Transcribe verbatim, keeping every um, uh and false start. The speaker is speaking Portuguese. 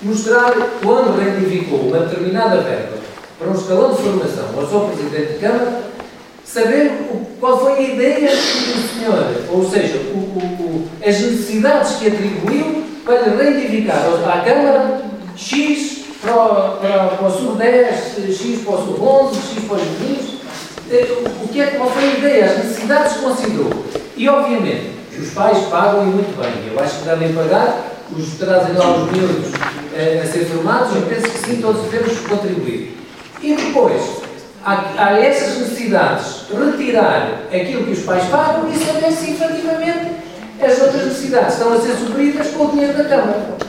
mostrar quando retificou uma determinada verba para um escalão de formação ao seu Presidente de Câmara, saber o, qual foi a ideia do senhor, ou seja, o, o, o, as necessidades que atribuiu para retificar à Câmara X para o, para, para o sub dez, X para o sub onze, X para os juvenis, o que é, qual foi a ideia, as necessidades que considerou. E, obviamente, os pais pagam e muito bem. Eu acho que devem pagar, os trazem lá os miúdos a, a ser formados, eu penso que sim, todos devemos contribuir. E depois, a, a essas necessidades, retirar aquilo que os pais pagam e saber se, efetivamente, as outras necessidades estão a ser supridas com o dinheiro da Câmara.